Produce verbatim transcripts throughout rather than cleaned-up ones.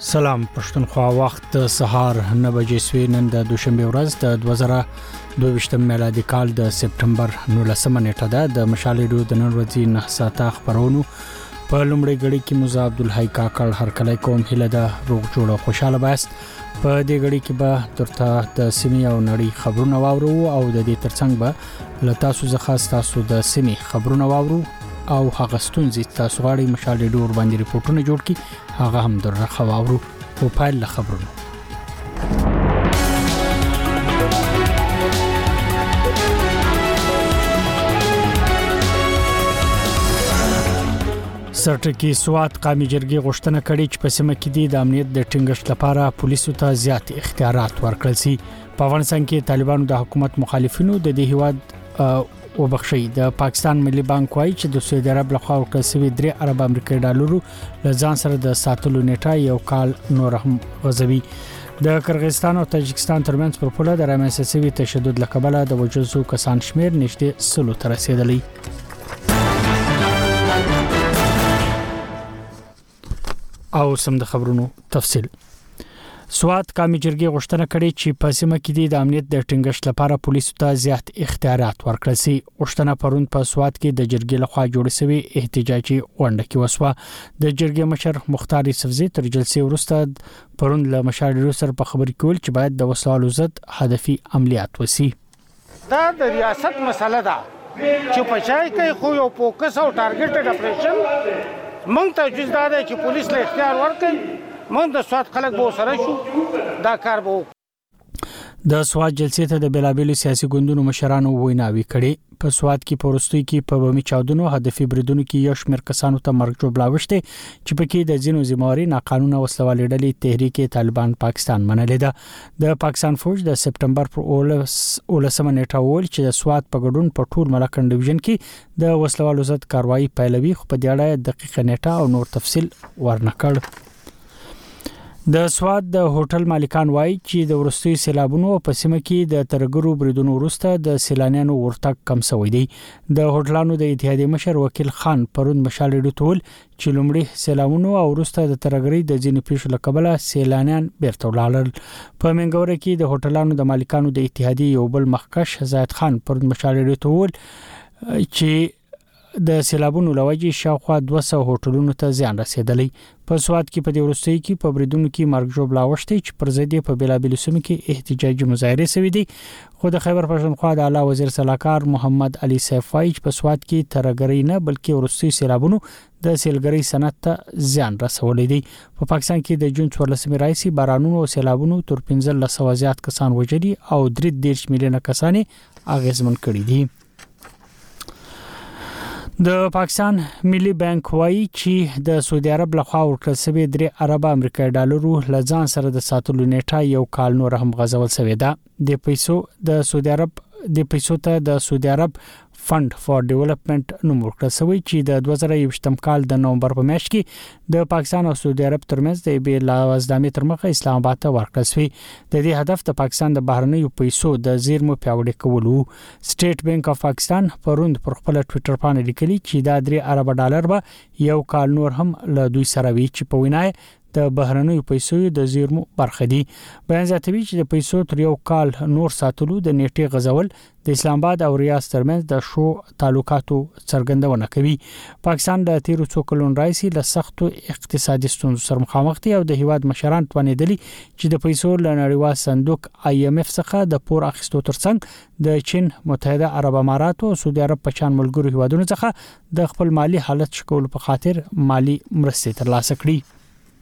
سلام پښتونخوا وخت سهار نه بجې سوي نن د دوشنبه ورځ د دوه زره دوه ویشت میلادي کال د سپټمبر نولسمه نیټه ده د مشال ریډیو د نن ورځې نه ساعته خبرونو په لومړي غړي کې موسی عبدالحی کاکړ هرکلی کوم هله د روغ جوړ او خوشاله باست په دې غړي کې به ترته د سیمې او نړۍ خبرونه واورو او د دې ترڅنګ به لتا سو زخه تاسو د سیمې خبرونه واورو او هغه ستونزې تاسو غواړئ مشال ریډیو ور باندې ریپورتونه جوړ کړي هغه هم در خواورو په پایل خبرونه سرټکی سوات قومي جرګې غوښتنه کړې چې په سیمه کې د امنیت د ټینګښت لپاره پولیسو ته زیات اختیارات ورکړل شي په افغانستان کې طالبانو د حکومت مخالفینو د دې هیواد وبخښي د پاکستان ملي بانک وايي چې د سعودي عرب لخوا ورکړل شوی درې ارب امریکایي ډالرو لزان سره د ساتلو نیټه یو کال نور هم غزوي د قرغیزستان او تاجکستان ترمنځ پر پوله د رامنځته شوی تشدد لکبله د وژل شوو کسان شمیر نږدې سلو ته رسیدلی او سم د خبرونو تفصیل سوات قومي جرګې غوښتنه کړې چې په سیمه کې د امنیت د ټینګښت لپاره پولیسو ته زیات اختیارات ورکړل شي غوښتنه پرون په سوات کې د جرګې لخوا جوړ شوی احتجاجي غونډه کې وسوه د جرګې مشر مختار یوسفزي تر جلسې وروسته پرون له مشاورینو سره په خبرې کول چې باید د وسلوالو ضد هدفي عملیات وشي دا د ریاست مسله ده چې پچای کوي خو یو فوکس او ټارګټډ اپریشن مونږ ته جز دا ده چې پولیس له اختیار ورکړي مونږ د سواد خلک به سره شو دا کار به د سواد جلسې ته د بلابل سیاسي ګوندونو مشرانو ویناوي کړي په سواد کې پروستوي کې په بمي چاودنو هدفي بریدونو کې یو شمېر کسانو ته مرګ جوړلاوشته چې پکې د جنو زموري ناقانونه وسلوالې ډلې تحریک طالبان پاکستان منلې ده د پاکستان فوج د سپټمبر پر اولسمه نیټه ویل چې د سواد په ګډون په ټول ملکن ډیویژن کې د وسلوالو ضد کاروایی پیلوي خو په دې اړه دقیق نیټه او نور تفصیل ورنکړ د سواد د هوټل مالکان وایي چې د ورستي سیلابونو په سیمه کې د ترګرو بریدونو وروسته د سیلانیانو ورتګ کم شوی دی د هوټلانو د اتحادیې مشر وکیل خان پرون مشال ریډیو ټول چې لومړی سیلابونو او وروسته د ترګري د ځینې پیښو لکبله سیلانیان بیرته ولاړل په منګوره کې د هوټلانو د مالکانو د اتحادیې یو بل مخکش زاید خان پرون مشال ریډیو ټول چې د سیلابونو لوجې شاوخوا دوه سوه هوټلونو ته زیان رسیدلی په سواد کې په دې وروستي کې په بریدونو کې مرګ جوړلاوشته چې پر ضد په بلابل سیمو کې احتجاجي مظاهره شوې دي خو د خیبر پښتونخوا د اعلی وزیر صلاحکار محمد علي سیفای په سواد کې ترګری نه بلکې وروستي سیلابونو د سیلګری صنعت ته زیان رسولې دي په پاکستان کې د جون څوارلسمې راځي بارانونو او سیلابونو تر پنځه لسو زیات کسان وژلي او درې دېرش میلیونه کسان اغیزمن کړي دي د پاکستان ملي بانک وايي چې د سعودي عرب لخوا ورکړل شوی درې ارب امریکایي ډالرو لزان سره د ساتلو نیټه یو کال نور هم غزول شوی ده د پیسو د سعودي عرب د پیسو ته د سعودي عرب فند فار ډیولپمنٹ نوم ورکړل شوی چې د دوه زره یوویشتم کال د نومبر په میاشت کې د پاکستان او سعودي عرب ترمنځ د بیل لازمي ترمخه اسلام آباد ته ورکړل شوی د دې هدف د پاکستان د بهرنیو پیسو د زیرمو پیاوړي کول وو سټیټ بانک اف پاکستان پروند پر خپل ټوئیټر باندې لیکلي چې دا درې ارب ډالر به یو کال نور هم له دوی سره وی چې په وینای د بهرنیو پیسو د زیرمو برخه دي بیان زیاتوي چې د پیسو تر یو کال نور ساتلو د نیټه غزول د اسلام آباد او ریاض ترمنځ د شو تعلقاتو څرګندونه کوي پاکستان د تیرو څو کلونو راځي له سختو اقتصادي ستونزو سره مخامخ دي او د هیواد مشران توانیدلي چې د پیسو لنړیوال صندوق آی ایم اف څخه د پور اخیستو ترڅنګ د چین متحده عرب امارات او سعودي عرب په شان ملګرو هیوادونو څخه د خپل مالی حالت شکول په خاطر مالی مرستې ترلاسه کړي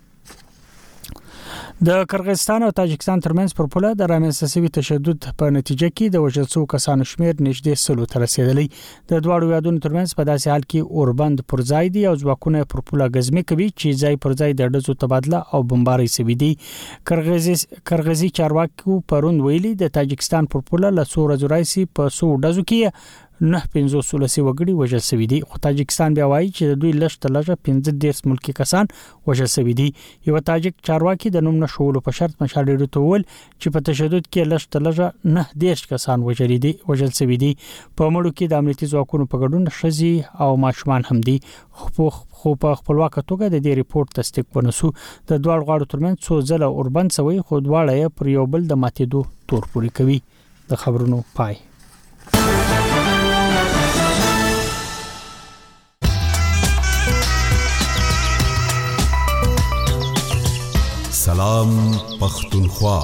د قرغیزستان او تاجکستان ترمنځ پر پوله د رامنځته شوی تشدد په نتیجه کې د وژل شوو کسانو شمیر نږدې سلو ته رسیدلی د دواړو هیوادونو ترمنځ په داسې حال کې اوربند پر ځای دي او ځواکونه پر پوله غزمي کوي چې ځای پر ځای د ډزو تبادله او بمباري شوي دي قرغیزي قرغیزي چارواکو پرون ویلي د تاجکستان پر پوله له څو ورځې راځي په څو ډزو کې نه پنځوس ولسی وګړي وژل شوي دي. خو تاجکستان بیا وایي چې د دوی لږ تر لږه پنځه دېرش ملکی کسان وژل شوي دي. یو تاجک چارواکي د نوم نشولو په شرط مشال ریډیو ته وویل چې په تشدد کې لږ تر لږه نه دېرش کسان وژل دي وژل شوي دي. په مړو کې د امنیتي ځواکونو په ګډون ښځې او ماشومان هم دي. خو په خپلواکه توګه د دې ریپورت تصدیق ونسو. د دوه غواړو ترمنځ څو ځله اوربند شوی خو دواړه یې پر یو بل د ماتېدو تور پوري کوي. د خبرونو پای. سلام پختونخوا.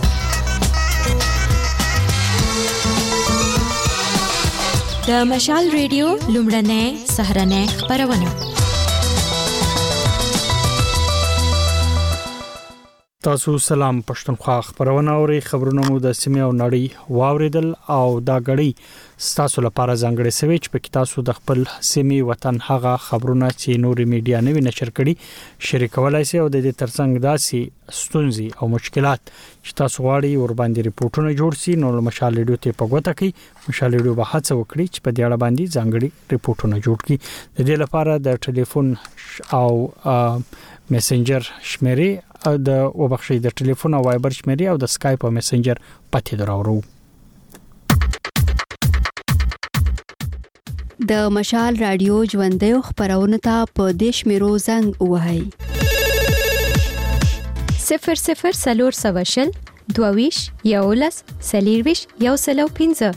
د مشال ریډیو لومړنۍ سهرنۍ خبرونه. تاسو سلام پښتونخوا خبرونه اوري. خبرونه مو د سیمه او نړۍ واوریدل او دا غړي تاسو لپاره ځانګړي سوي چې په تاسو د خپل سیمه وطن هغه خبرونه چې نوري میډیا نه وی نشر کړي شریکولای شي او د دې ترڅنګ داسي ستونزې او مشکلات چې تاسو غواړئ ور باندې ریپورتونه جوړ شي نو مشال ریډیو ته په غوته کې مشال ریډیو به هڅه وکړي چې په دې اړه باندې ځانګړي ریپورتونه جوړ کړي. د دې لپاره د ټلیفون او میسنجر شمیرې د وبخښي د ټلیفون او وایبر شمیرې او د اسکایپ او میسنجر پته دراورو. د مشال رادیو ژوندې خبرونه ته په دیش میرو زنګ وهاي صفر صفر سلور سواشل دوویش یولس سلیرویش یو سلو پینزه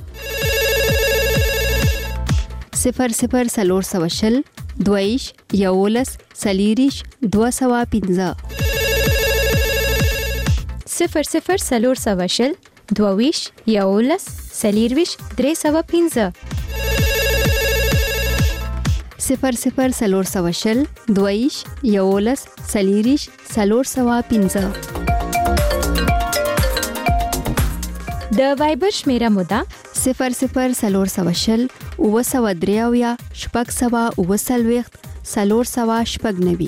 صفر صفر سلور سواشل دوویش یولس سلیریش دو سوا پینزه صفر صفر سلور سواشل دوویش یولس سلیرویش درې سوا پینزه صفر صفر سلور سواشل دوویش یولس سلیریش سلور سوا پینزه. د وایبر شمیره مودا صفر صفر سلور سواشل او سوا دریاویا شپږ سوا او سلويخت سلور سوا شپږ نوي.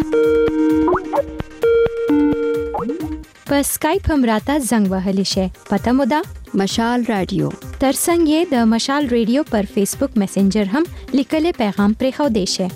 په اسکایپ هم راته زنګ وهلی شي. پته مو ده مشال رادیو. ترڅنګ یې د مشال ریډیو پر فیسبوک میسنجر هم لیکلي پیغام پرې خو دی شي.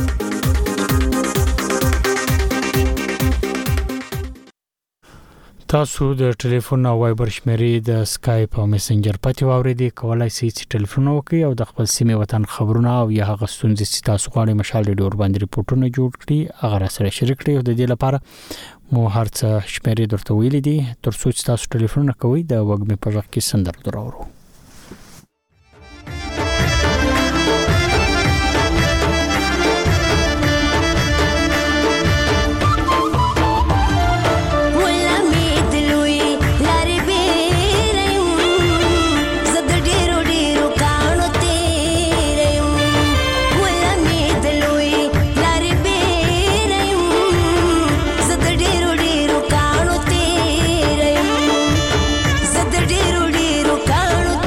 تاسو د ټلیفون او وایبر شمیرې د اسکایپ او میسنجر پته واوریدي. کولای شئ چې ټلیفون وکړئ او د خپل سیمه وطن خبرونه او یا هغه ستونزې چې تاسو غواړئ مشال ریډیو ور باندې ریپورتونه جوړ کړئ هغه سره شریک کړئ. د دې لپاره مو هرڅه شمیرې درته ویلې دي ترڅو چې تاسو ټلیفون کوئ د وګمې په ځای کې سندره دراورو. ډیرو ډیرو کانو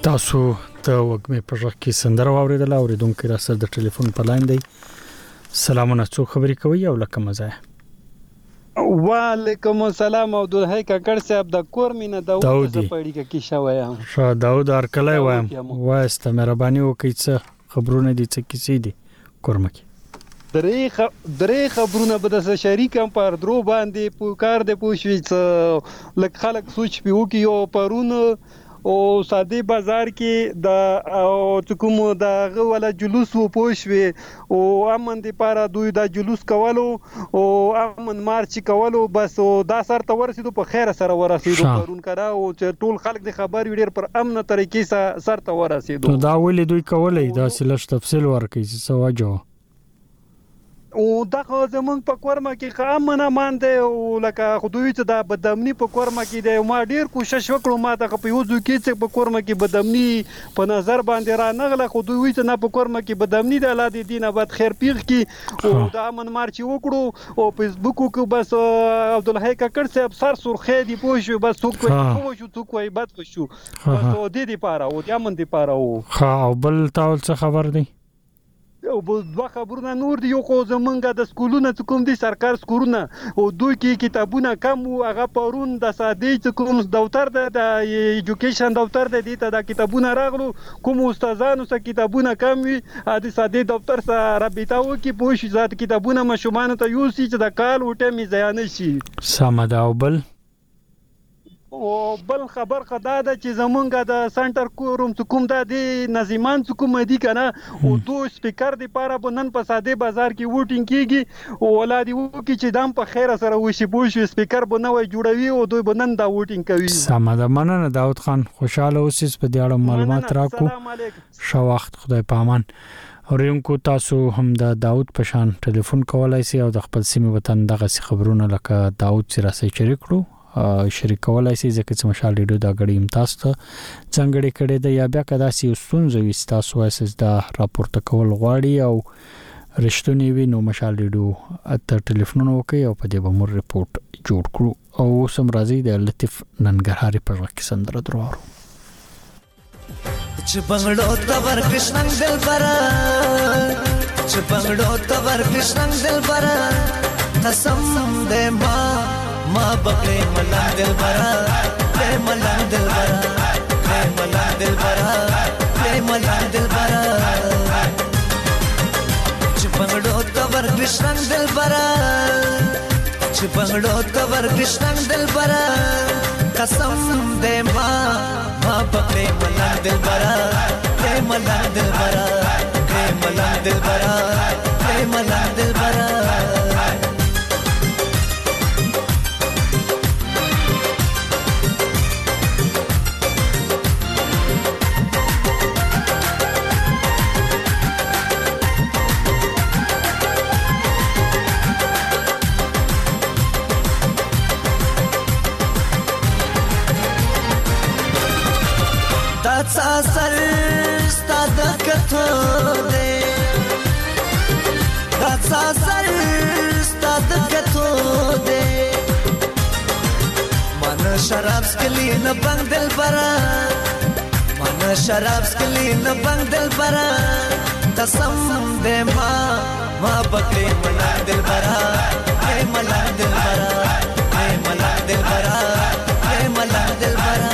تاسو ته وګمې په ځکه کې سندره واوریدل اوریدونکو را سره د ټلیفون په لاین دی. سلامونه، څو خبرې کوي او لکه مزه. وعلیکم السلام عبدالحی کاکړ صاحب د کور مینه داوود څه پړی کې شوی یم. ښه داوود ارکلای وایم واسته مهرباني وکړئ څه خبرونه دي څه کیسې دي کورمکي. درې خ... درې خبرونه به د شریکم پر درو باندې په کار د پوښوي څه لک خلک سوچ پیو کې او پرون او ساده بازار کې د کوم د غوله جلوس و پوښوي او امن دي پاره دوی د جلوس کولو او امن مارچ کولو بس دا سر ته ورسېدو په خیر سره ورسېدو پرون کرا او ټول خلک د خبر ویډر پر امن طریقې سره ته ورسېدو. دا ولې دوی کولای دا سلش تفصیل ورکړي څه واجو او دغه زمونږ په کورما کې خامنه مانده او لکه خدوی ته د بدامنی په کورما کې د ما ډیر کوشش وکړو ما ته په یوځو کې چې په کورما کې بدامنی په نظر باندې را نغله خدوی ته نه په کورما کې بدامنی د الاده دینه بعد خیر پیغ کې او د امن مارچ وکړو او فیسبوک کې بس عبدالحی کاکړ صاحب سر سرخه دی پوښو بس څوک کوی شو څوک وای بد شو بس او دې دی پاره او د امن دی پاره او ها او بل تاول څه خبر دی او بل دوه خبرونه نور دی یو خو زمونږ د سکولونو څخه کوم دي سرکار سکولونه او دوی کې کتابونه کم او هغه پرون د ساده څخه کوم دفتر د ایجوکیشن دفتر د دې ته د کتابونه راغلو کوم استادانو څخه کتابونه کم وي د ساده دفتر سره رابطه وکي پوښي ذات کتابونه مشومان ته یو سي چې د کال او ټیم ځای نه شي سمدا او بل او بل خبر خدا ده چې زمونږ د سنټر کوم کوم د نظیمان کوم دي کنه او دوه سپیکر دی پاره بنن په ساده بازار کې ووټینګ کیږي او ولادي وو کې چې دام په خیر سره وشي بوشي سپیکر بنوي جوړوي او دوی بنن دا ووټینګ کوي. سمدا مننه داود خان خوشاله اوسئ په دې اړه معلومات راکو. شو وخت خدای پامان. اورینکو تاسو هم د داود پشان ټلیفون کولای شئ او د خپل سیمه وطن دغه خبرونه لکه داود سره سره شریک کړو شریکولای شي ځکه چې مشال ریډیو دا غړي امتیاز ته څنګه کړي د یا بیا کدا سی ستونزې وستاسو واسه دا راپورته کول غواړي او رښتونی وي نو مشال ریډیو ته ټلیفون وکړي او په دې به مور ریپورت جوړ کړو او سم راځي د لطیف ننګرهاري په وخت سندره دروارو چې بنگړو ته ور کښنګ دل برا چې بنگړو ته ور کښنګ دل برا قسم دې ما ما بکړې ملنګ دل برا دې ملنګ دل برا دې ملنګ دل برا دې ملنګ دل برا چې بنگړو ته ور کښنګ دل برا چې بنگړو ته ور کښنګ دل برا قسم دې ما ما بکړې ملنګ دل برا دې ملنګ دل برا دې ملنګ دل برا دې ملنګ دل برا سر ستاد کتو دے دا سر ستاد کتو دے من شراب سکلی نہ بنگ دل برا من شراب سکلی نہ بنگ دل برا قسم دے ماں ماں بکری ملا دل برا اے ملا دل برا اے ملا دل برا اے ملا دل برا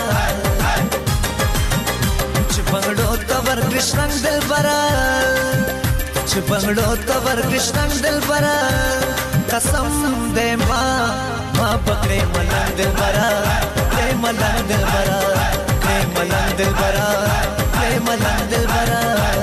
بنگړو ته ور کښنګ دل برا چې بنگړو ته ور کښنګ دل برا قسم دې ما ما پکړې ملنګ دل برا دې ملنګ دل برا دې ملنګ دل برا دې ملنګ دل برا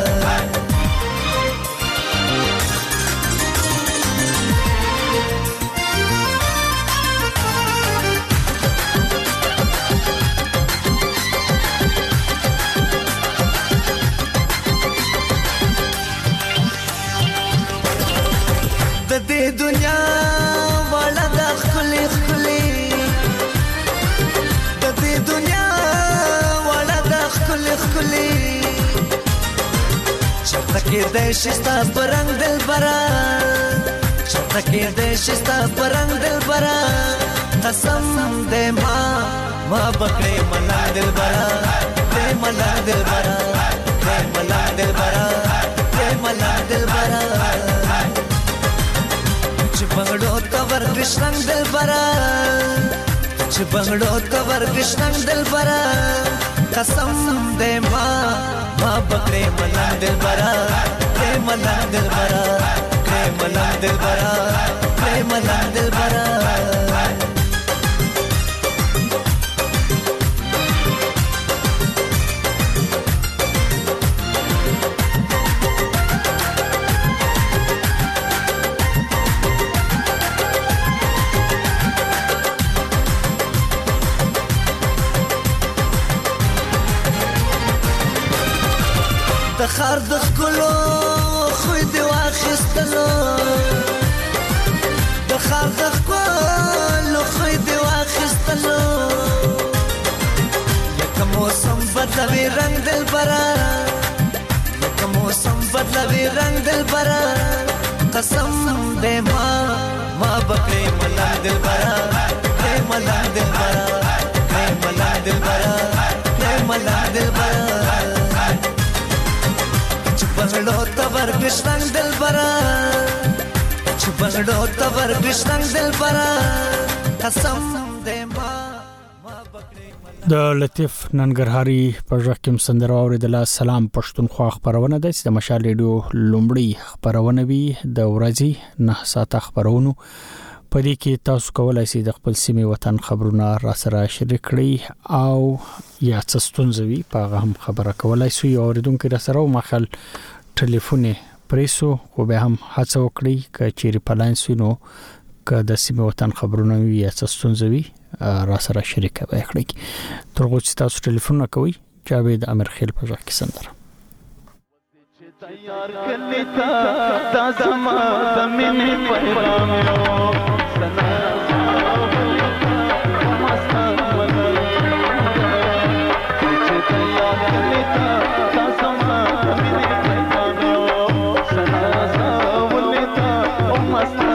دې دنیا والا د خلې خلې د دې دنیا والا د خلې خلې چرته کې د شستا پرنګ دل برا چرته کې د شستا پرنګ دل برا قسم دې ما ما بکړې ملا دل برا دې ملنګ دلبرا پرې ملنګ دلبرا پرې ملنګ دلبرا چې بنگړو تور کښنګ دلبرا چې بنگړو تور کښنګ دلبرا قسم دې ما ما بکرې ملنګ دلبرا پرې ملنګ دلبرا پرې ملنګ دلبرا پرې ملنګ دلبرا د خار د خلو خو دې واخستلو د خار د خلو خو دې واخستلو لکه موسم بدلوي رنگ دلبرا لکه موسم بدلوي رنگ دلبرا قسم دې ما ما بکرې ملنګ دلبرا دې ملنګ دلبرا دې ملنګ دلبرا دې ملنګ دلبرا بنگړو تور کښنګ دلبرا چې بنگړو تور کښنګ دلبرا قسم دې ما د لطیف ننګرهاري په ځخ کې سندره اوریدله. سلام پښتونخوا خبرونه ده چې د مشال ریډیو لومړی خبرونه وي د ورځې نه ساعته خبرونو په دې کې تاسو کولای شئ د خپل سیمې وطن خبرونه را سره شریک کړئ او یا څه ستونزې وي په هغه هم خبره کولای شئ. اوریدونکو را سره مخال ټلیفون پریسو خو به هم هڅه وکړئ چې چیرې پلاین سينو که د سیمې وطن خبرونه وي یا څه ستونزې وي را سره شریک کړئ. ترغو چې تاسو ټلیفون کوئ جاوید امرخیل په ځخ کې سندره تیار کلی تا دا زما د مینې پیغام یو سنا مستا چې تیار کلی تا دا زما د مینې پیغام یو سنا ولتا او مستا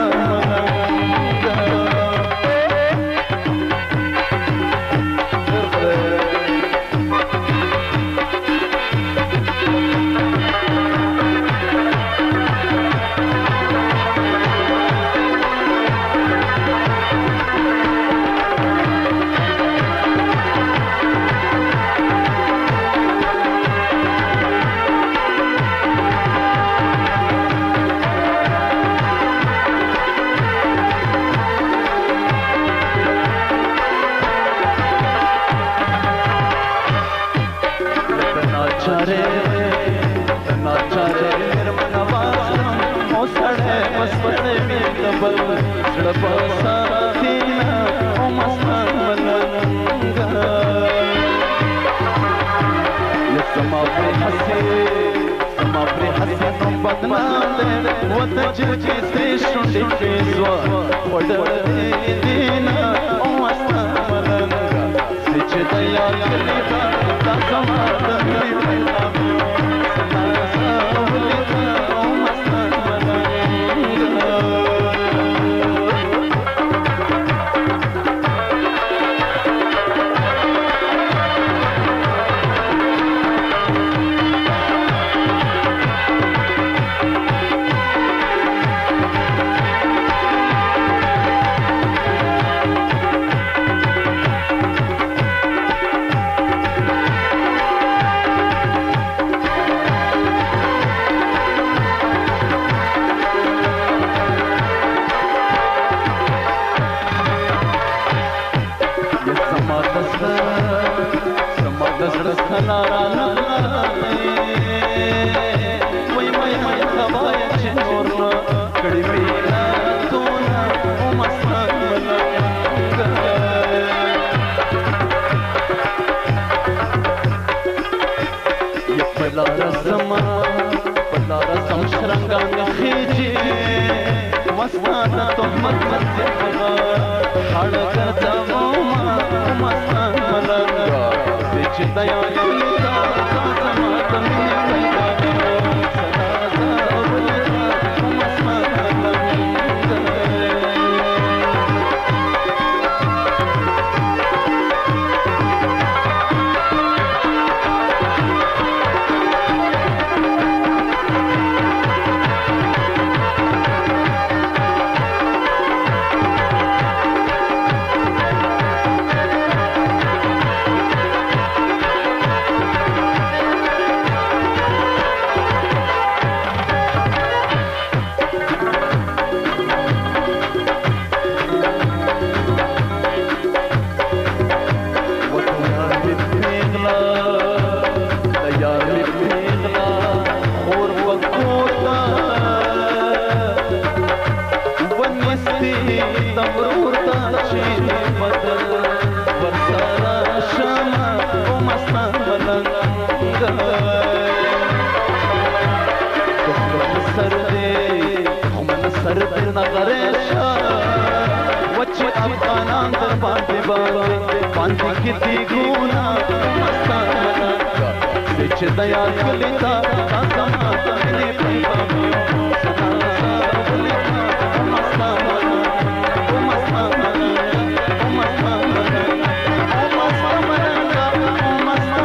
جانان در باندې باندې باندې کتی ګونا مستانه چې دیا کلی تا سما تنه پیدا سنا ولې مستانه او مستانه او مستانه او مستانه او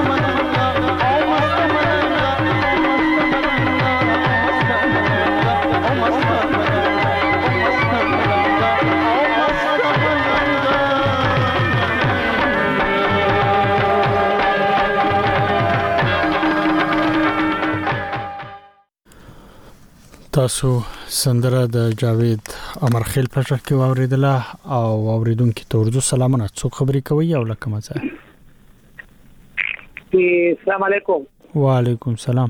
تاسو سندره د جاوید امرخیل په شکل کې واوریدله او اوریدونکو ته ورځو سلامونه څوک خبرې کوي او لکه مزه السلام علیکم وعلیکم السلام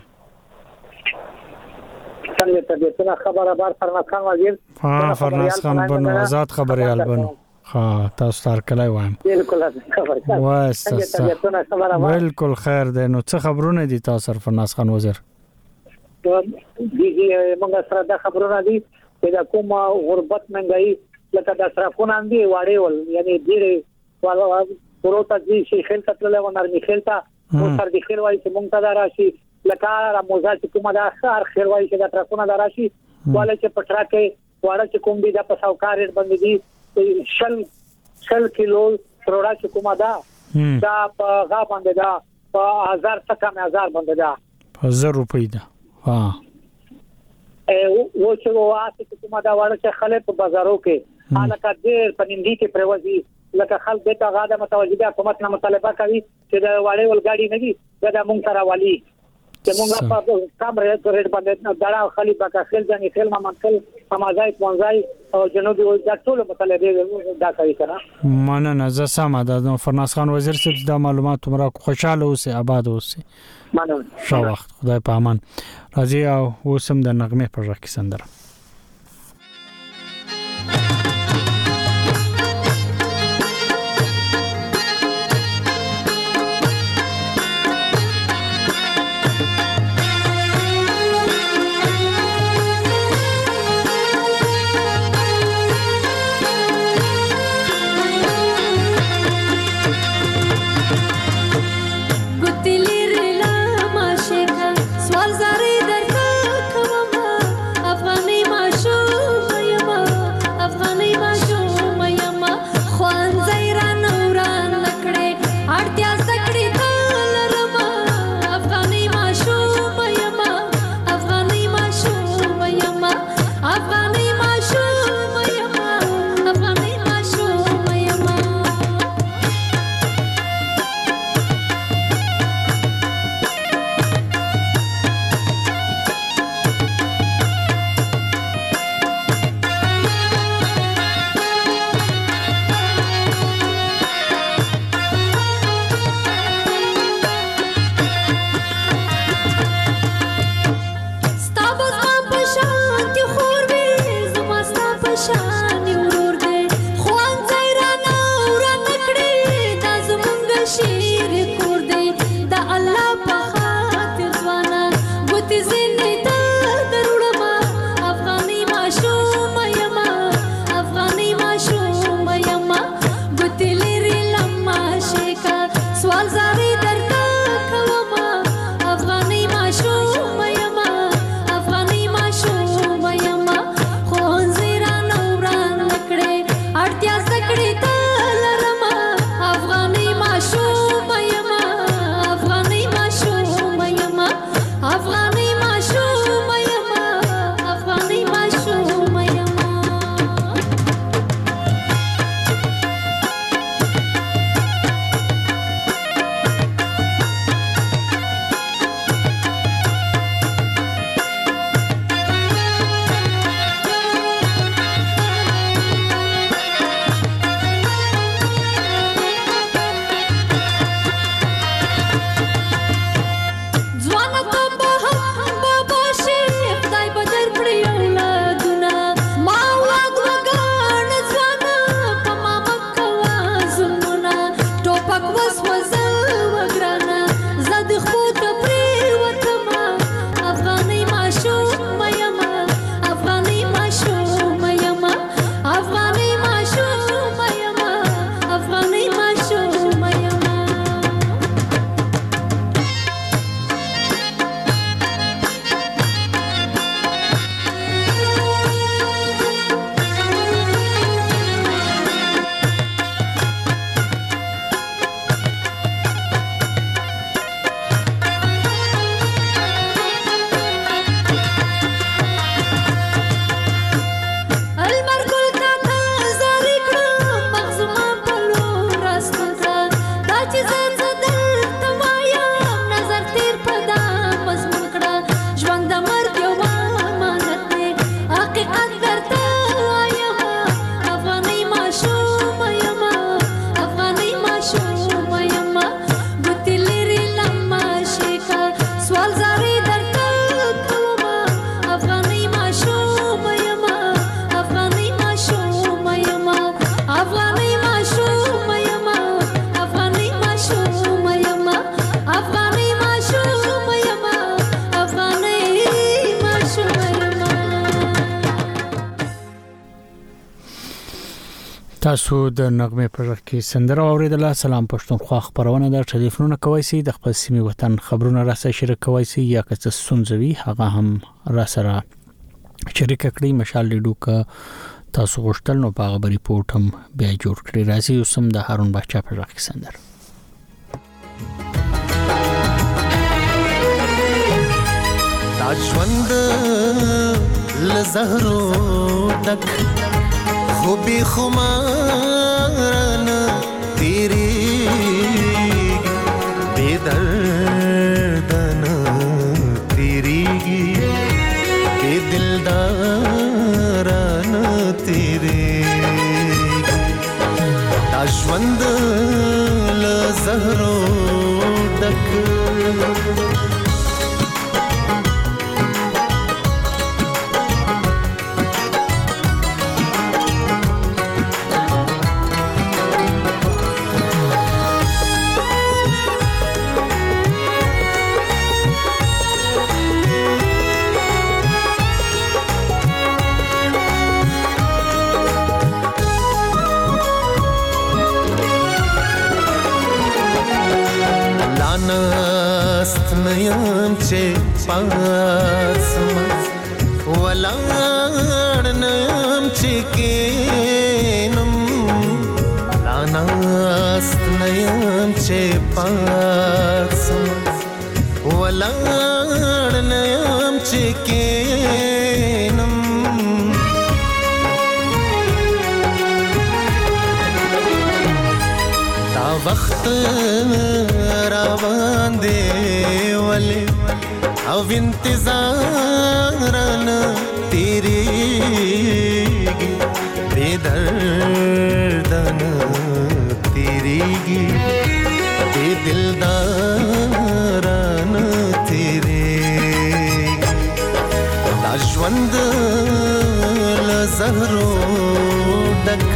څنګه طبيعتونه خبره بار فرناز خان وزیر ها فرناز خان بنو آزاد خبريال بنو ها تاسو تر کله وایم بالکل خبر واه څنګه طبيعتونه خبره بالکل خیر ده نو څه خبرونه دي تاسو فرناز خان وزیر دیږي موږ سره د خبرونه دي چې د کوم غربت منګي لکه د صرفونه اندي واړې ول یعنی ډېر پروت دي چې خل تل له ونرمي خلتا او تر دې خل وایي چې موږ ته راشي لکه را موزه چې کومه د اخر خل وایي چې د صرفونه د راشي واله چې پټرا کې واړه چې کوم دي د پساوکار ریټ باندې دي شل شل کیلو تروړه چې کومه دا دا په غا باندې دا په هزار څخه هزار باندې دا هزار روپۍ ده ها او چې واسه چې کومه دا واړه چې خلک په بازارو کې حالکه ډېر پنځندې کې پروازي لکه خلک د تاغاده متوجده حکومت نه مطالبه کوي چې د واړې ولګاډي نه دي دا مونږ سره والی چې مونږ په کم ریټ ریټ باندې دا خالي پکا خل ځنی خل ما منکل سماځای پونځای او جنوبي د ټول مطالبه دا کوي کنه مننه زه سم ده فرناز خان وزیر صاحب دا معلومات مرا خوشاله اوسه آباد اوسه مننه شو وخت خدای په امان راځي او وسم د نغمه پر راکې سندره تاسو د نغمه پر کې سندره اوریدله. سلام پښتونخوا خبرونه د ټلیفونونه کوي سي د خپل سیمه وطن خبرونه را سره شریک کوي سي یا که څه سنځوي هغه هم را سره شریک کړئ. مشال لیدو کا تاسو غوښتل نو په خبري پورت هم بیا جوړ کړئ. راځي اوسم د هارون بچا پر کې سندره. ژوند لزهرو تک خوبی خمارن تیری بے دردن تیری بے دلدارن تیری ژوند لزهرو تک نست نیم چه پاسم ولار نیم چه کینم نست نیم چه پاسم ولار نیم چه کینم تا وقت روان دی ولی او انتظارن تیریگی بے دردن تیریگی بے دلدارن تیریگی دا ژوند لزهرو ډک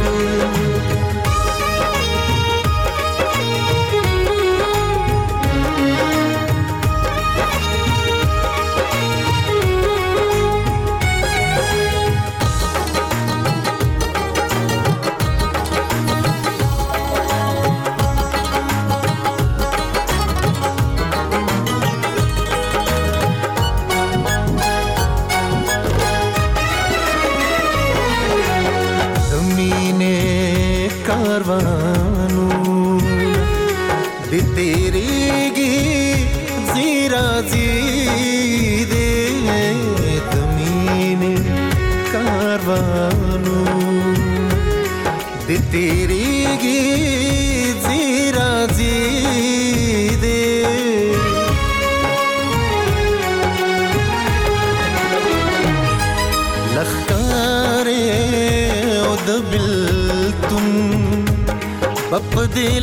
بپ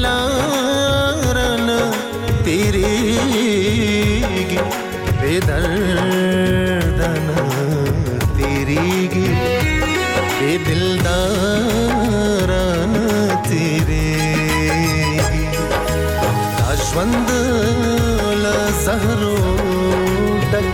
دلارن تیریگی بے دردن تیریگی بے دلدارن تیریگی دا ژوند لزهرو ډک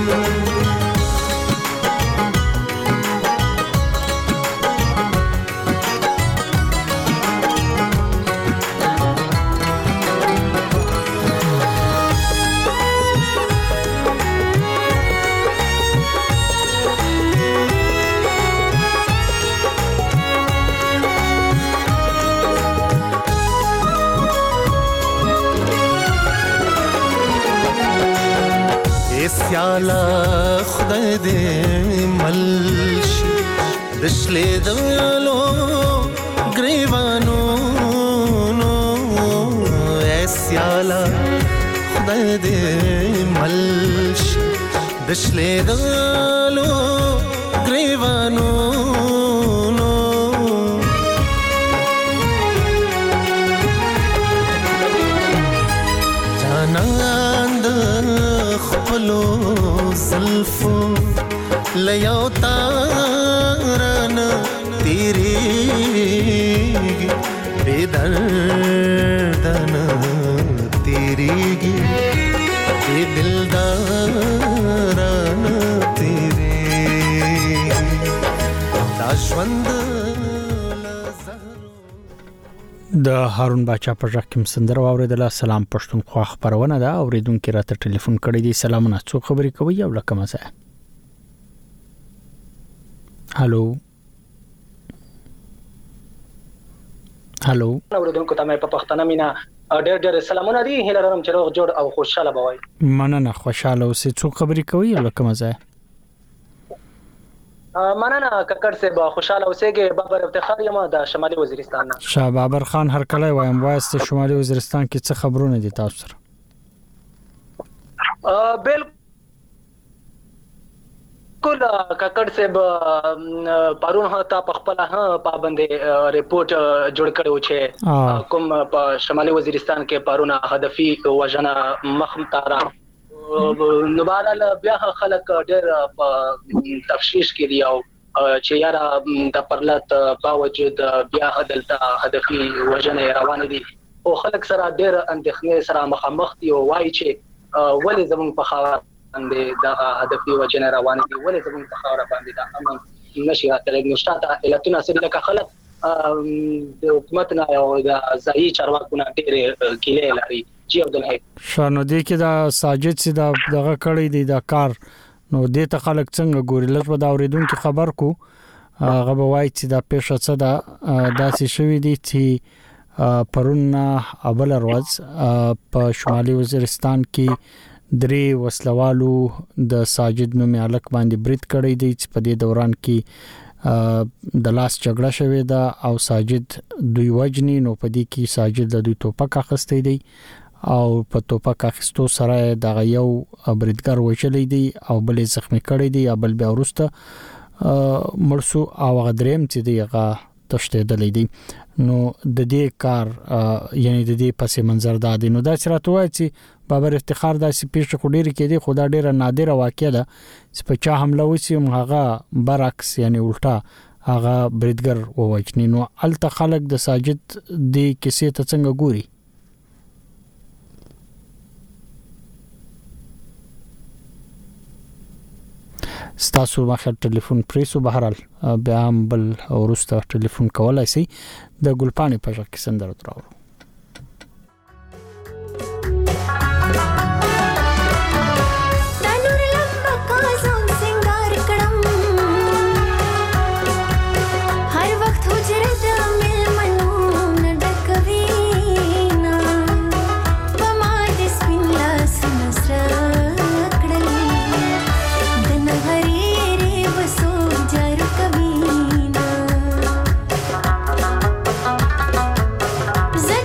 سیالا خدای دې ملشي دشلې دلو گریوانو نو سیالا خدای دې ملشي دشلې دلو گریوانو نو جانان خپلو زلفو لیو تارن تیریگی بے دردن تیریگی بے دلدارن تیریگی دا ژوند لزهرو د هارون باچا په ځکه کوم سندره اوریدله. سلام پښتونخوا خبرونه ده. اوریدونکو راته ټلیفون کړی دی. سلامونه، څو خبرې کوي او لکه مزه. هالو هالو اوریدونکو ته مې په پښتنه مینا ډېر ډېر سلامونه دي. هیله لرم چې روغ جوړ او خوشاله بوي. مننه، خوشاله اوسې. څو خبرې کوي او لکه مزه. مننه ککړ صاحب، خوشاله اوسېږي. بابر افتخار یم د شمالي وزیرستان نه. شاه بابر خان هر کله وایم واسطه شمالي وزیرستان کې څه خبرونه دي تاسو سره؟ بالکل ککړ صاحب، پرون هتا په خپل ها پابندې ریپورت جوړ کړو چې کوم په شمالي وزیرستان کې پرون هدفي وژنه مخمتاره نو بهرحال بیا خلک ډېر په تفشیش کې دي او چې یاره د پرلط باوجود بیا دلته هدفي وژنه روانه دي او خلک سره ډېر اندېښنې سره مخامخ دي او وایي چې ولې زموږ په خاور باندې د هدفي وژنه روانه دي، ولې زموږ په خاور باندې د امن نشي راتللی. نو شاته علتونه څه دي؟ لکه خلک د حکومت نه او د ځایي چارواکو نه ډېر کیلې لري. جی عبدالحی شانو دې کې دا ساجد سي دا دغه کړی دی دا کار، نو دې ته خلک څنګه ګوري؟ لږ به دا اوریدونکو خبر کو هغه به وایي چې دا پیښه څه ده. داسې شوې دي چې پرون اول ورځ په شمالي وزیرستان کې درې وسلوالو د ساجد نومي الک باندې برید کړی دی چې په دې دوران کې د لاس جګړه شوې ده او ساجد دوی وجنی. نو په دې کې ساجد د دوی توپک اخیستی دی او په توپک اخیستو سره د یو بریدګر وچلې دی او بل زخمی کړی دی. بل بیا ورسته مرسو او غدریم چې دی هغه تشتیدلې دی. نو د دې کار یعنی د دې پس منظر دادی. نو دا چرته وایي چې بابر افتخار داسې پیښه کوډيري کې دی، خدا ډیره نادره واقعه ده چې په چا حمله وسی هغه برعکس یعنی الټا هغه بریدګر ووجنی. نو الته خلک د ساجد دی کیسې ته څنګه ګوري؟ ستاسو مخه ټلیفون پریسو بهرال بیا هم بل ورسته ټلیفون کولای شي. د ګلپانی په ځکه سندره تراورو. Zara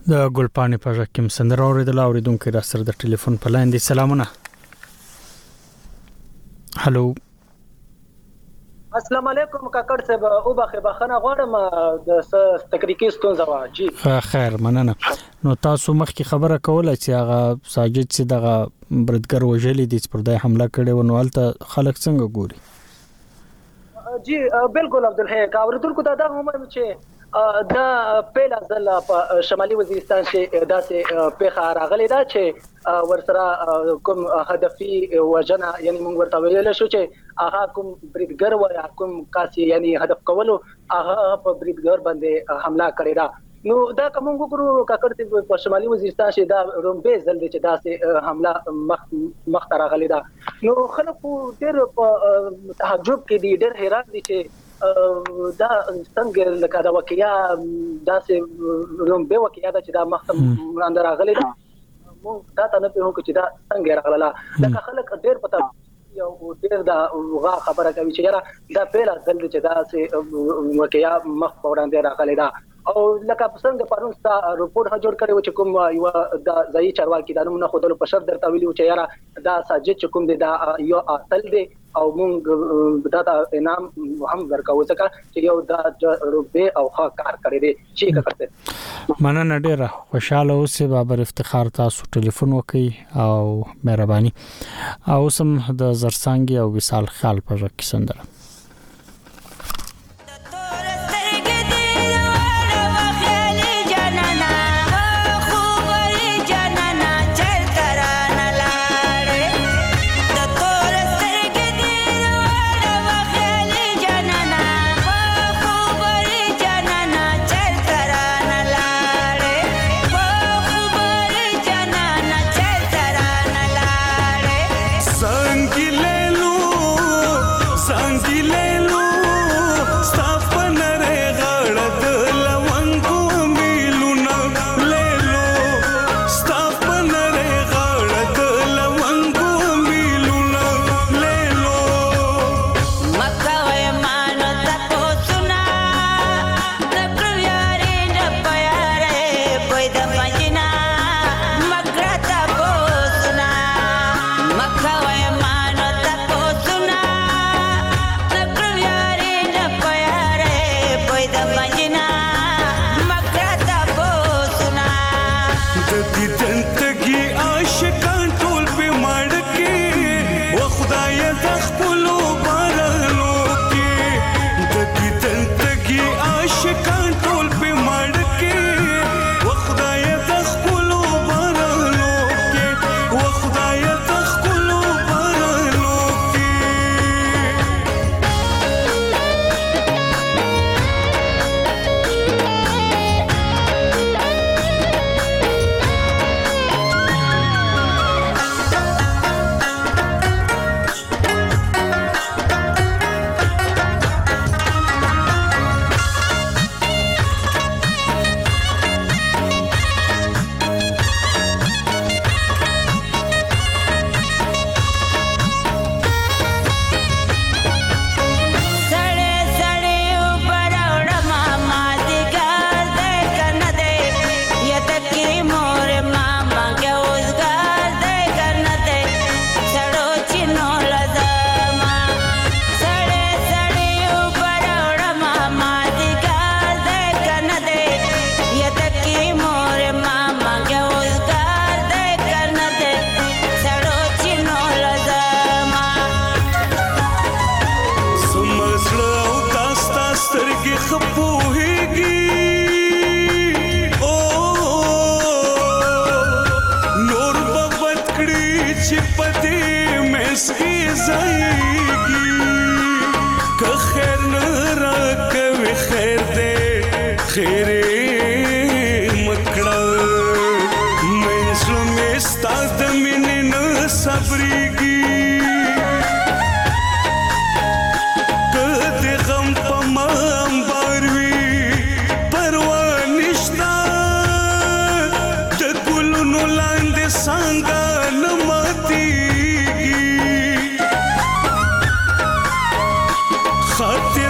د ګلپانې په ځکه کوم سندره اوریدل اوریدونکو را سره د ټلیفون په لاین دي. سلامونه. هالو السلام علیکم کاکړ صاحب، او بخې بخنه غواړم د تکنیکی ستونزه وا جی. خیر مننه. نو تاسو مخکې خبره کوله چې هغه ساجد چې دغه بردګر وژلې دي پر دای حمله کړې و، نو البته خلک څنګه ګوري؟ جی بالکل عبدالحق اوریدونکو دا دا هم چې دا پیل ځل په شمالي وزیرستان کې داسې پیښه راغلې ده چې ورسره کوم هدفي وجنه یعنی موږ ورته ویل شو چې هغه کوم بریدګر و یا کوم کاسي یعنی هدف کولو هغه په بریدګر باندې حمله کړې ده. نو دا کوم وګورو کاکړ په شمالي وزیرستان کې دا رومبه ځل دي چې داسې حمله مخ مخ راغلې ده. نو خلکو ډېر په تعجب کې دي، ډېر حیران دي چې دا څنګه لکه دا واقعیا داسې رومبه واقعیا چې دا مخ اندر راغلې ده. موږ دا ته نه پیو چې دا څنګه راغله، دا خلک ډېر پته یو ډېر دا غا خبره کوي چې یاره دا پیل ځل دي چې دا واقعیا مخ وړاندې راغلې ده. او لکه څنګه پرون ستا رپورټ ها جوړ کړی و چې کوم یو د ځای چارواکي د نوم نه خودلو په شرط درته ویلي و چې یاره دا ساجد چې کوم دی دا یو اصل دی او موږ دا د انعام هم ورکوو ځکه چې یو دا روبه او ښه کار کړی دی. چې کړته مننه، ډیره خوشاله اوسئ، بابر افتخار تاسو ټلیفون وکړئ او مهرباني. او سم د زرسانګي او وصال خال په ځکه سندره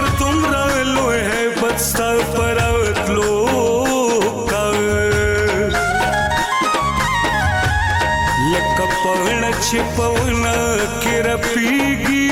خاطر تمرا لو ہے بد ستا پراوت لو کا پړ چې پونه کې رپیږي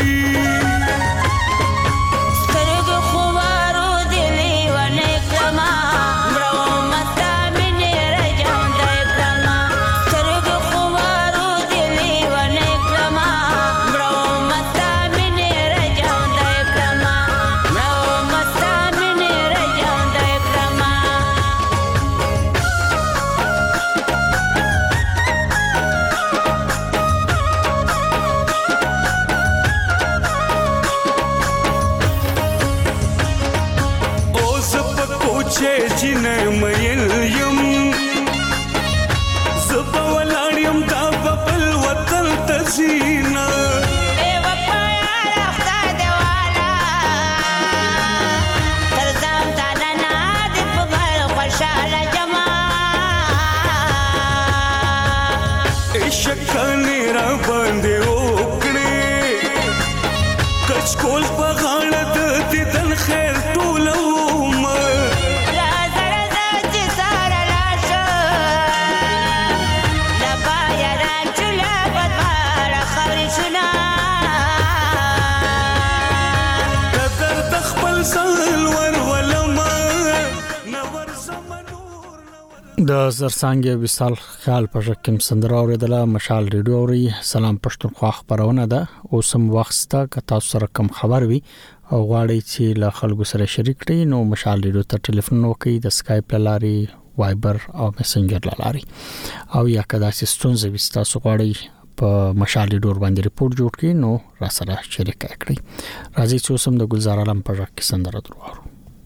د زرسانګي وصال خیال په شکم سندره اوریدله مشال ریډیو اوري سلام پښتونخوا خبرونه ده اوسم وخت ک تاسو سره کوم خبر وي او غواړئ چې له خلکو سره شریک کړئ نو مشال ریډیو ته ټلیفون وکړئ د اسکایپ لاري وایبر او میسنجر لاري او یا کدا سیستونز وي تاسو غواړئ په مشال ریډیو باندې ریپورت جوړ کړئ نو را سره شریک کړئ راځي چې اوسم د ګلزار عالم په شکم سندره درو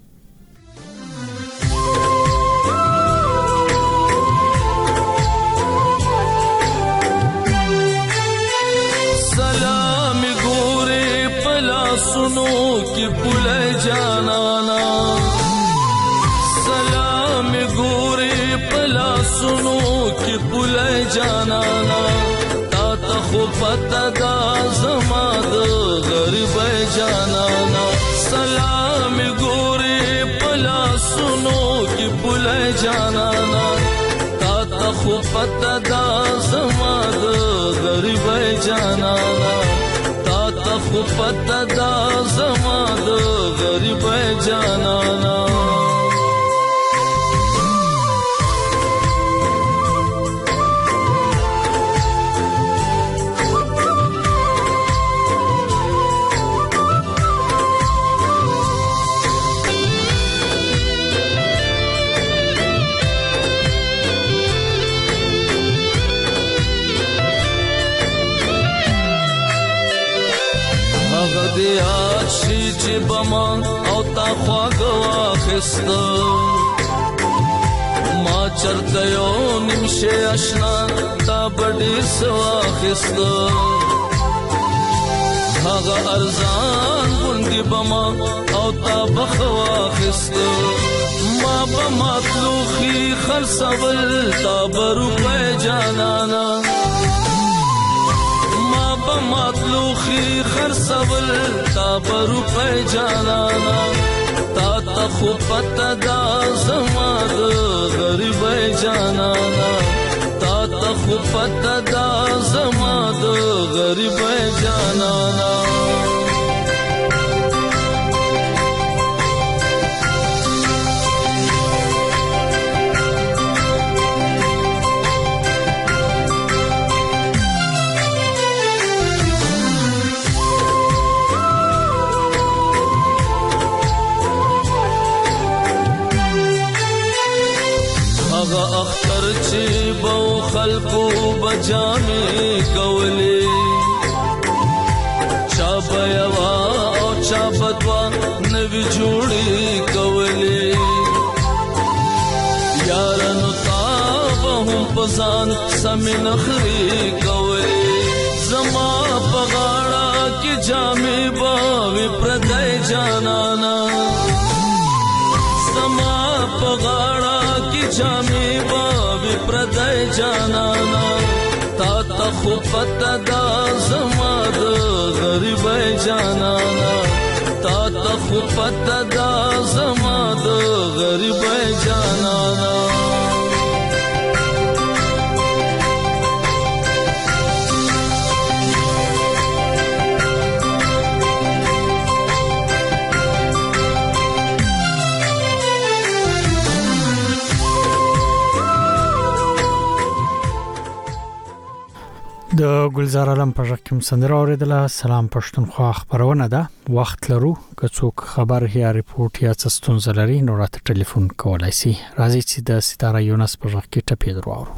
सुनो कि पुले जानाना सलाम गोरे पला सुनो कि पुले जानाना ता तखो पता दा जमाद गरीब जानाना सलाम गोरे पला सुनो कि पुले जानाना ता तखो पता दा जमाद गरीब जानाना خو پتا دا زما د غریب جانانا دیاد شی چې بمان او تا خواږه واخسته ما چرته یو نیمشه آشنا تا بډې سواخسته هغه ارزان غوندې بما او تا بخواخسته ما بمطلوخي خرڅول تا بروپه جانانا مطلوخي خرڅول تا برو په جانانا تا ته خو پتا دا زما د غریب جانانا تا ته خو پتا دا زما د غریب جانانا اختر چې بو خلقو بجامې کولې چا بیا او چا بدوا نوی جوړې کولې یارانو تاب هم پسان سمې نخري کولې زما پغاړه کې جامې باوي پردای جانانا زما پغاړه کې جامې باوي پردای جانانا تا ته خو پتا دا زما د غریب جانانا تا ته خو پتا دا زما د غریب جانانا د ګلزار علم په ژکم سندره اوریدله. سلام پښتونخوا خبرونه ده. وخت لرو که څوک خبر یا ریپورت یا څه ستونزه لري نو راته ټلیفون کولای شي. راځي چې د ستاره یونس په ژک کې ټپې درواورو.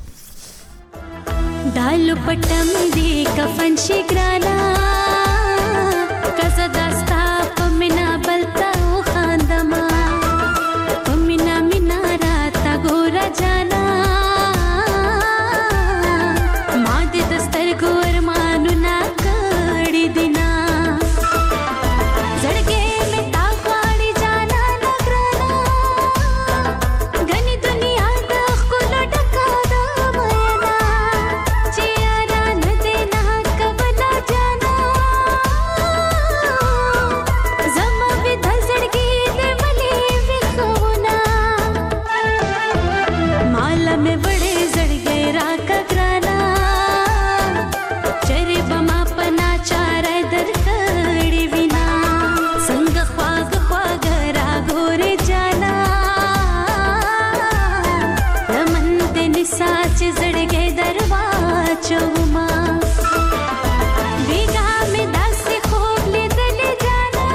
دالو پټم دی کفن شي ګرانا کزه داستا پمینا بلتا خاندما پمینا مینا راتا ګورا جانا ما دې دستر ګور مانو نا کړی دینا زړګې می تا غاړي جانا نګرانا غني دنیا د خپل ډکا د مینا چې یارا نه دې نه کبلا جانا زما به د زړګې دې ملي وخونا مال مې وړې زړګې را کګرانا چرې بما پنا چار در کړې وینا څنګه خواږ خواږ را ګورې جانا رمن دې نسا چې زړګې دروا چوما بیگا مې داسې خوب لیدلې جانا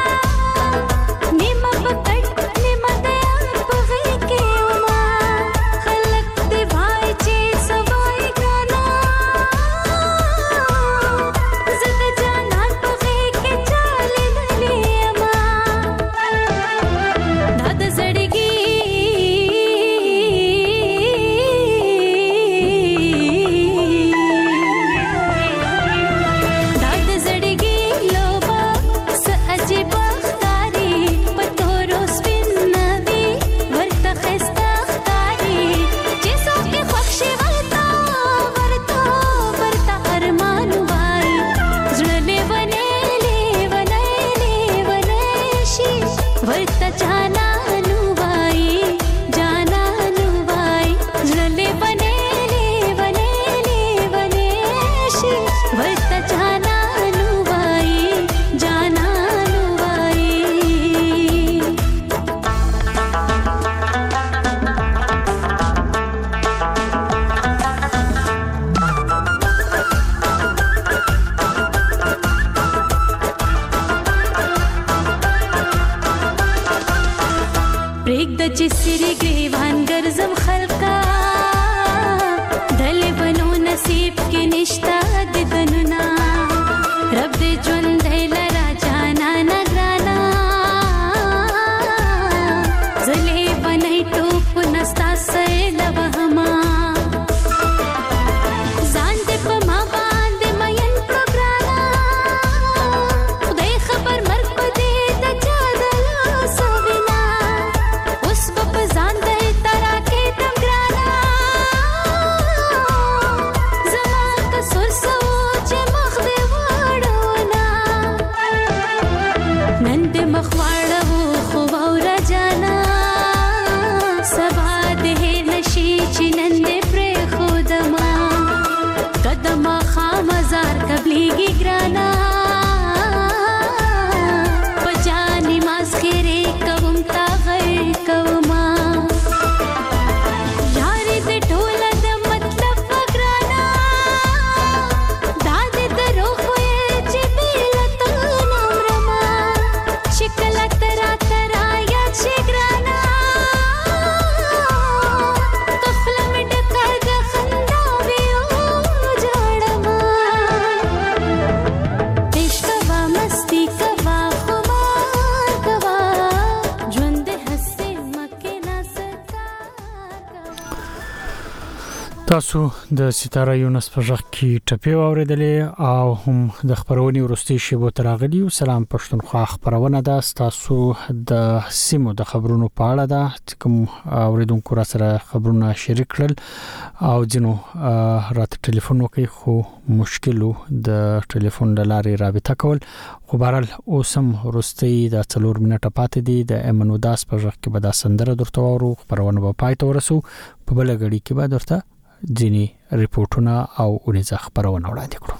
نیمه پکړ نیمه د یار په غېږ کې وما خلک دې وای چې سوای ګرانا زه د جانان په غېږ کې چالې دلې اما دا د زړګي دا د زړګي لوبه څه عجیبه ښکاري په تورو سپین نوي ورته ښایسته ښکاري چې څوک یې خوښ شي ورته ورته ورته ارمان وایي زړه لیونی لیونی لیونی شي ورته جانان وایي جانان وایي زړه لیونی لیونی لیونی شي ورته جانان وایي جانان وایي پرېږده چې سرې ګریوان ګرځم خلکا دلې بنو نصیب کې نشته دیدنونه رب دې ژوندی لره جانانه ګرانه زلې بنۍ ټوپونه ستاسې له وهمه ځان دې په ما باندې مین کړو ګرانه خدای خبر مرګ په دې د چا د لاسه وینا اوس به په ځان دی ترا کېدم ګرانه زما قصور څه و چې مخ دې واړونه نن دې مخ واړو خو واوره جانا سبا دې هېر نشي چې نن دې پرېښودمه قدمه خامزار قبلېږي ګرانه په جانې ماسخېرې کوم تا غیر کومه یارې دې ټوله د مطلب وه ګرانه دا دې دروغ وې چې بې له تا نه مرمه چې کله ته راته رایاد شې ګرانه قفله مې ډکه د خندا وي او جاړمه عشق کوه مستی کوه خمار کوه ژوند دې هسې مکې نه ستار تاسو د ستاره یونس په ژک کې ټپې واوریدلې او هم د خبرونې وروستي شیبو ته راغلي یو. سلام پښتونخوا خبرونه ده. تاسو د سیمو د خبرونو په اړه ده چې کوم اوریدونکو را سره خبرونه شریک کړل او ځینو راته ټلیفون وکړي خو مشکل د ټلیفون له لارې رابطه کول خو بهرحال اوس هم وروستي د څلور منټه پاتې دي. د امن وداس په ژک کې به دا سندره درته واورو. خبرونه به پای ته ورسو. په بله غړي کې به درته ځینې ریپورتونه او اونیزه خبرونه وړاندې کړو.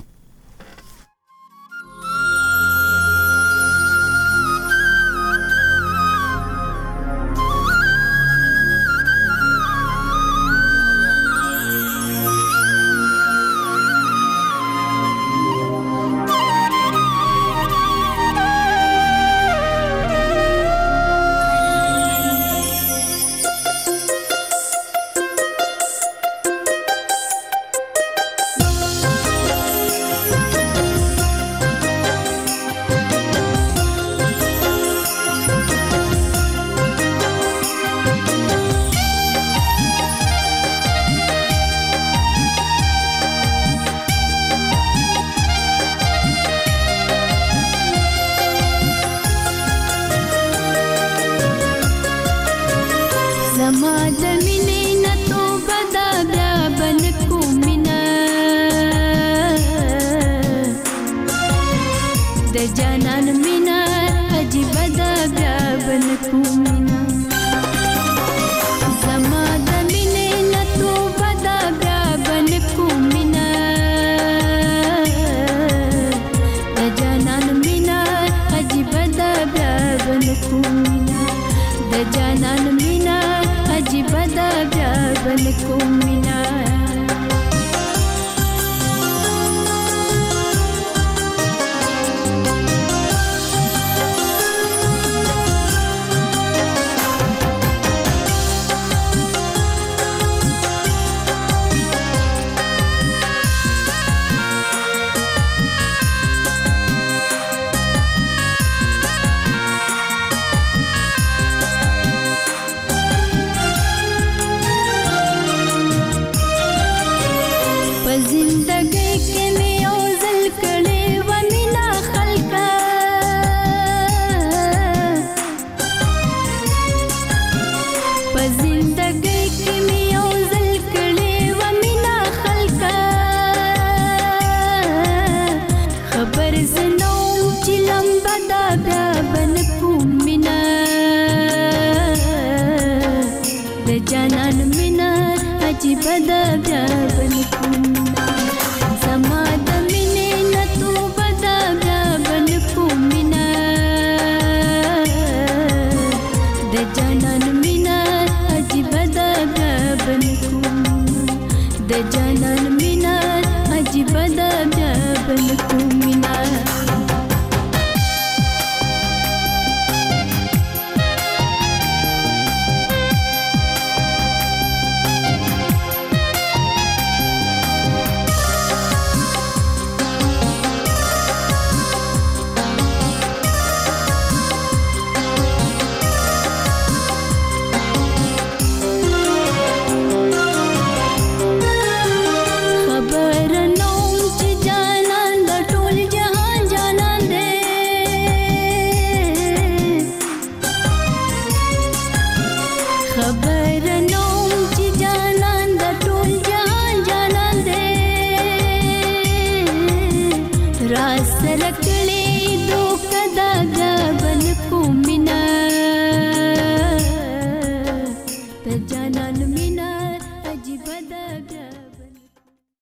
کوم